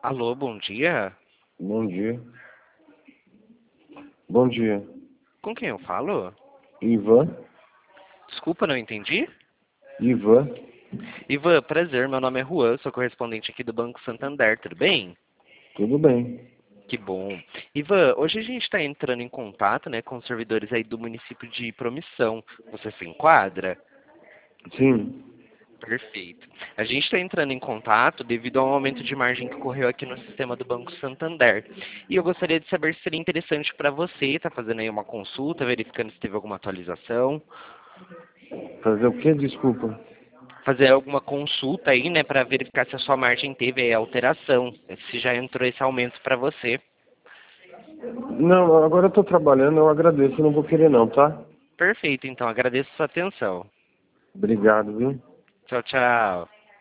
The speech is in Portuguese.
Alô, bom dia. Bom dia. Bom dia. Com quem eu falo? Ivan? Desculpa, não entendi. Ivan? Ivan, prazer, meu nome é Juan, sou correspondente aqui do Banco Santander, tudo bem? Tudo bem. Que bom. Ivan, hoje a gente está entrando em contato, né, com os servidores aí do município de Promissão. Você se enquadra? Sim. Perfeito. A gente está entrando em contato devido ao aumento de margem que ocorreu aqui no sistema do Banco Santander. E eu gostaria de saber se seria interessante para você estar fazendo aí uma consulta, verificando se teve alguma atualização, Fazer o quê? Desculpa. fazer alguma consulta aí, né, para verificar se a sua margem teve aí alteração, se já entrou esse aumento para você. Não, agora eu tô trabalhando, eu agradeço, eu não vou querer não, tá? Perfeito, então agradeço a sua atenção. Obrigado, viu? Tchau, tchau.